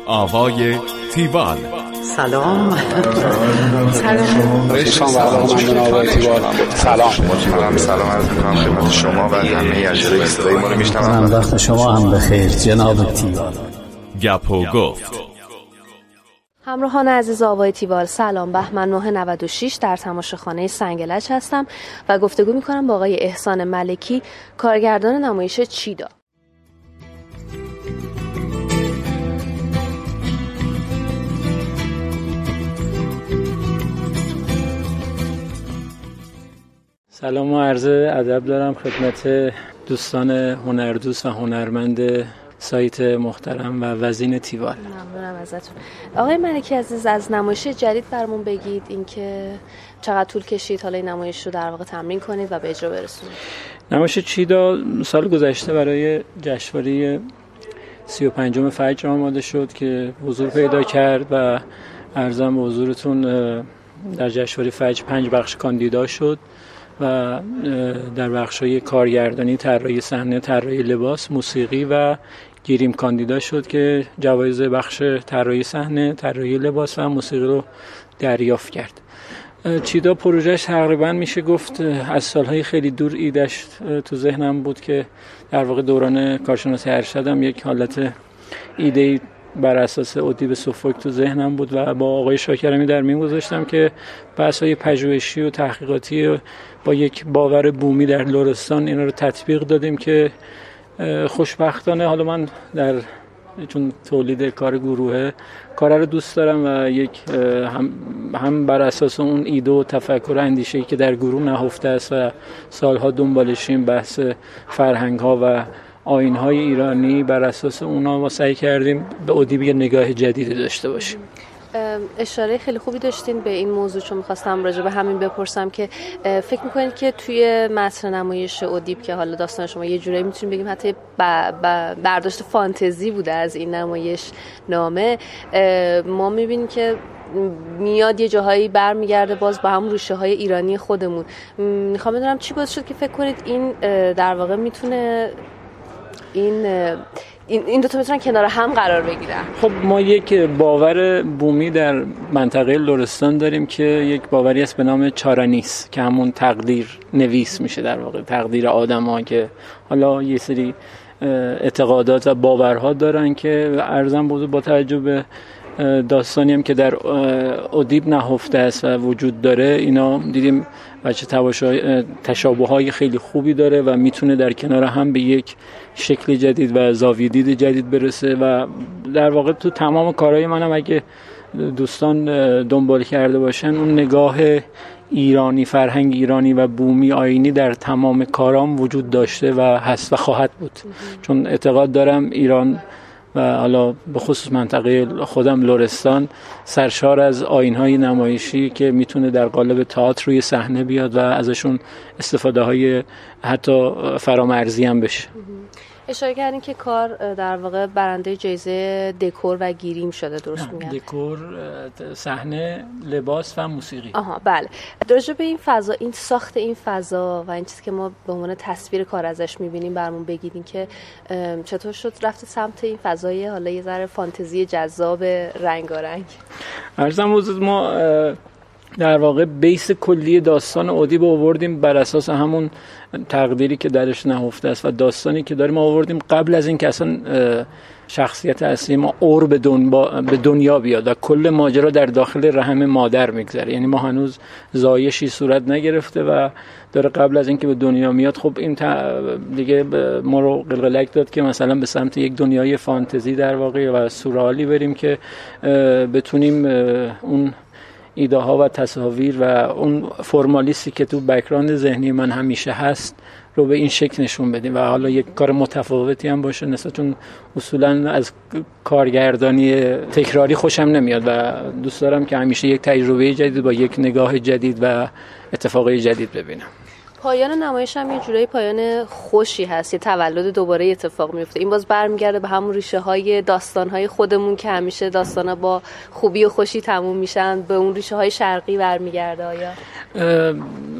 آوای تیوال. سلام. سلام عرض می‌کنم خدمت شما و همه اجرای صدای ما رو میشنوم. وقت شما هم بخیر جناب تیوال. گپ و گفت. همراهان عزیز آوای تیوال، سلام. بهمن 996 در تماشاخانه سنگلج هستم و گفتگو میکنم با آقای احسان ملکی، کارگردان نمایش چیدا. سلام و عرض ادب دارم خدمت دوستان هنردوست و هنرمند سایت محترم و وزین تیوال. ممنونم ازتون. آقای ملکی عزیز، از نمایش جدید برامون بگید، اینکه چقدر طول کشید حالا این نمایش رو در واقع تمرین کنید و به اجرا برسونید. نمایش چیدا سال گذشته برای جشنواره 35م فجر آماده شد که حضور پیدا کرد و عرضم به حضورتون در جشنواره فجر 5 بخش کاندیدا شد و در بخش‌های کارگردانی، طراحی صحنه، طراحی لباس، موسیقی و گریم کاندیدا شد که جوایز بخش طراحی صحنه، طراحی لباس و موسیقی رو دریافت کرد. چیدا پروژهش تقریبا میشه گفت از سالهای خیلی دور ایدهش تو ذهنم بود که در واقع دوران کارشناسی ارشدم یک حالت ایده‌ای بر اساس ادیب سوفوک تو ذهنم بود و با آقای شاکرمی در میون گذاشتم که بحث‌های پژوهشی و تحقیقاتی با یک باور بومی در لرستان اینا رو تطبیق دادیم که خوشبختانه حالا من چون تولید کار گروهه کار رو دوست دارم و یک هم بر اساس اون ایده و تفکر و اندیشه‌ای که در گروه نهفته است و سالها دنبالشیم، بحث فرهنگ‌ها و آیین‌های ایرانی، بر اساس اونا ما سعی کردیم به ادیب یه نگاه جدیدی داشته باشیم. اشاره خیلی خوبی داشتین به این موضوع، چون می‌خواستم راجع به همین بپرسم که فکر می‌کنید که توی متن نمایش ادیب که حالا داستان شما یه جورایی می‌تونیم بگیم حتی برداشت فانتزی بوده از این نمایش نامه، ما می‌بینیم که میاد یه جاهایی برمیگرده باز با همون ریشه‌های ایرانی خودمون. می‌خوام بدونم چی باعث شد که فکر کنید این در واقع میتونه این دو تا میتونن کنار هم قرار بگیرن؟ خب ما یک باور بومی در منطقه لرستان داریم که یک باوری است به نام چارانیس که همون تقدیر نویس میشه، در واقع تقدیر آدم‌ها، که حالا یه سری اعتقادات و باورها دارن که ارزم بود با توجه به داستانی هم که در ادیب نهفته است و وجود داره، اینا دیدیم بچه تشابه‌های خیلی خوبی داره و میتونه در کنار هم به یک شکل جدید و زاویه دید جدید برسه و در واقع تو تمام کارهای منم اگه دوستان دنبال کرده باشن اون نگاه ایرانی، فرهنگ ایرانی و بومی آیینی در تمام کارام وجود داشته و هست و خواهد بود، چون اعتقاد دارم ایران و حالا به خصوص منطقه خودم لرستان سرشار از آیین‌های نمایشی که میتونه در قالب تئاتر روی صحنه بیاد و ازشون استفاده‌های حتی فرامرزی هم بشه. اشاره کردین که کار در واقع برنده جایزه دکور و گریم شده، درست میگم؟ دکور، صحنه، لباس و موسیقی. بله. راجع به این فضا، این ساخت این فضا و این چیزی که ما به عنوان تصویر کار ازش می‌بینیم برامون بگیدین که چطور شد رفت سمت این فضای حالا یه ذره فانتزی جذاب رنگارنگ؟ عرضم حضور ما در واقع بیس کلی داستان ادیب آوردیم بر اساس همون تقدیری که درش نهفته است و داستانی که داریم آوردیم قبل از این که اصلا شخصیت اصلی ما به دنیا بیاد و کل ماجرا در داخل رحم مادر میگذره. یعنی ما هنوز زایشی صورت نگرفته و داره قبل از اینکه به دنیا میاد. خب این دیگه ما رو قلقلک داد که مثلا به سمت یک دنیای فانتزی در واقع و سورئالی بریم که بتونیم اون ایده ها و تصاویر و اون فرمالیستی که تو بک‌گراند ذهنی من همیشه هست رو به این شکل نشون بدیم و حالا یک کار متفاوتی هم باشه نسبت، چون اصولا از کارگردانی تکراری خوشم نمیاد و دوست دارم که همیشه یک تجربه جدید با یک نگاه جدید و اتفاقی جدید ببینم. پایان نمایش هم یه جورایی پایان خوشی هست، یه تولد دوباره اتفاق میفته. این باز برمیگرده به همون ریشه های داستان های خودمون که همیشه داستان ها با خوبی و خوشی تموم میشن، به اون ریشه های شرقی برمیگرده. آیا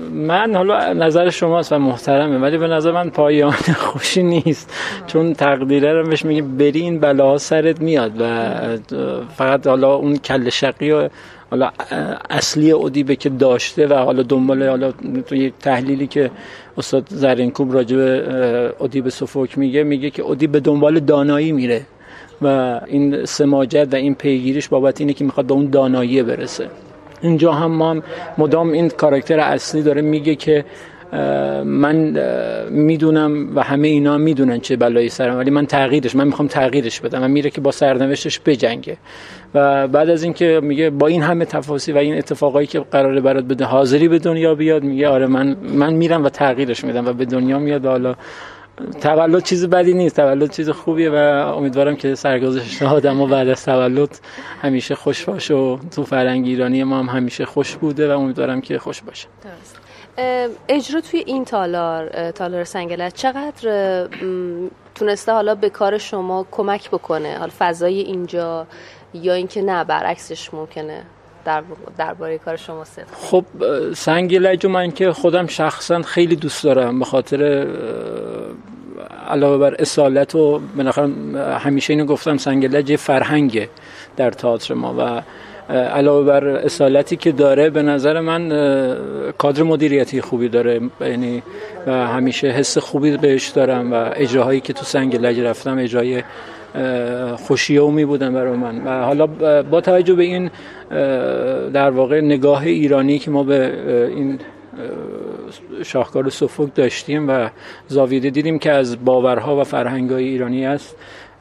من حالا نظر شماست و محترمه، ولی به نظر من پایان خوشی نیست، چون تقدیره رو بهش میگه بری این بلاها سرت میاد و فقط حالا اون کله شقی و حالا اصلی ادیبه که داشته و حالا دنبال حالا تو یک تحلیلی که استاد زرینکوب راجع به ادیب سوفوک میگه که ادیب به دنبال دانایی میره و این سماجت و این پیگیریش بابت اینه که میخواد به اون دانایی برسه. اینجا هم ما مدام این کاراکتر اصلی داره میگه که من میدونم و همه اینا میدونن چه بلایی سرم، ولی من میخوام تغییرش بدم و میره که با سرنوشتش بجنگه و بعد از اینکه میگه با این همه تفاصیل و این اتفاقایی که قراره برات بده حاضری به دنیا بیاد، میگه آره من میرم و تغییرش میدم و به دنیا میاد. و حالا تولد چیز بدی نیست، تولد چیز خوبیه و امیدوارم که سرگذشت آدم‌ها بعد از تولد همیشه خوش باشه و تو فرهنگ ایرانی ما هم همیشه خوش بوده و امیدوارم که خوش باشه. درست. اجرا توی این تالار سنگلج چقدر تونسته حالا به کار شما کمک بکنه، حالا فضای اینجا، یا اینکه نه برعکسش ممکنه درباره کار شما صدق؟ خب سنگلج من که خودم شخصا خیلی دوست دارم، به خاطر علاوه بر اصالت و بالاخره همیشه اینو گفتم سنگلج فرهنگه در تئاتر ما و علاوه بر اصالتی که داره به نظر من کادر مدیریتی خوبی داره، یعنی و همیشه حس خوبی بهش دارم و اجراهایی که تو سنگلج رفتم اجرای خوشیومی بودن برای من. و حالا با توجه به این در واقع نگاه ایرانی که ما به این شاهکار سوفوک داشتیم و زاویه دیدیم که از باورها و فرهنگ‌های ایرانی است،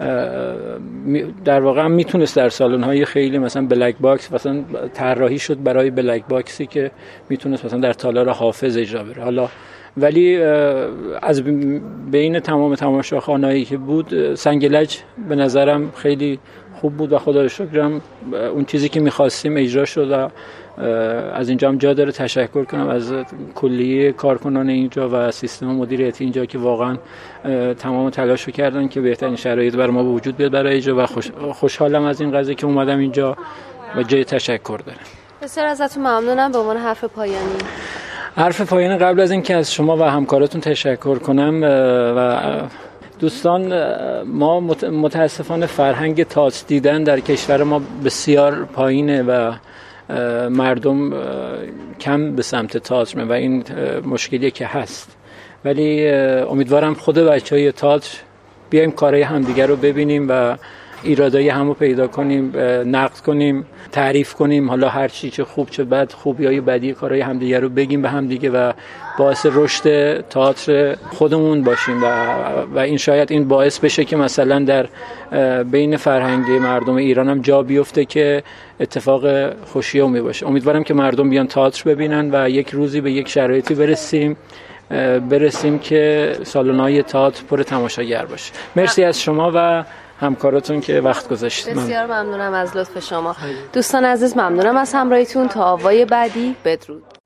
در واقع هم میتونست در سالن‌های خیلی مثلا بلک باکس مثلا طراحی شد برای بلک باکسی که میتونست مثلا در تالار حافظ اجرا بره. حالا ولی از بین تمام تماشاخوانایی که بود سنگلج به نظرم خیلی خوب بود و خدا رو شکرم اون چیزی که می‌خواستیم اجرا شد و از اینجا هم جا داره تشکر کنم از کلیه کارکنان اینجا و سیستم مدیریتی اینجا که واقعا تمام تلاشو کردن که بهترین شرایط برای ما به وجود بیاد برای اجرا و خوشحالم از این قضیه که اومدم اینجا و جای تشکر دارم. بسیار ازتون ممنونم. به عنوان حرف پایانی قبل از اینکه از شما و همکاراتون تشکر کنم و دوستان، ما متاسفانه فرهنگ تئاتر دیدن در کشور ما بسیار پایینه و مردم کم به سمت تئاتر و این مشکلی که هست، ولی امیدوارم خود بچهای تئاتر بیایم کارهای همدیگر رو ببینیم و ایرادای همو پیدا کنیم، نقد کنیم، تعریف کنیم، حالا هر چی چه خوب چه بد، خوبیای بدی کارهای همدیگر رو بگیم به همدیگه و باعث رشد تئاتر خودمون باشیم و این شاید این باعث بشه که مثلا در بین فرهنگ مردم ایران هم جا بیفته که اتفاق خوشیومی باشه. امیدوارم که مردم بیان تئاتر ببینن و یک روزی به یک شرایطی برسیم که سالن‌های تئاتر پر تماشاگر باشه. مرسی از شما و همکاراتون که وقت گذاشتید. بسیار ممنونم از لطف شما. دوستان عزیز ممنونم از همراهیتون. تا آوای بعدی، بدرود.